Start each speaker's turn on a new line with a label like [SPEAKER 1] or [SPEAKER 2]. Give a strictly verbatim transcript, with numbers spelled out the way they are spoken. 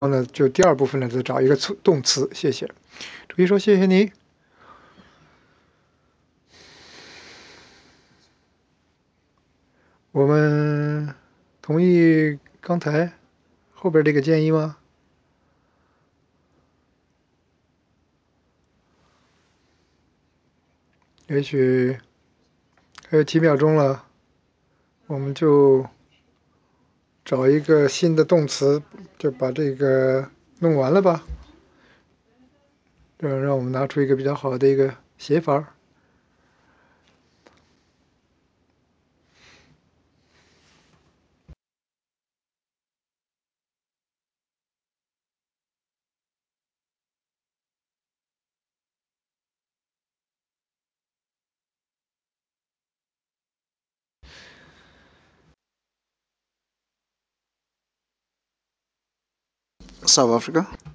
[SPEAKER 1] 后呢，就第二部分呢，就找一个词动词，谢谢。注意说谢谢你。我们同意刚才后边这个建议吗？也许还有几秒钟了，我们就找一个新的动词，就把这个弄完了吧。这样让我们拿出一个比较好的一个写法。South Africa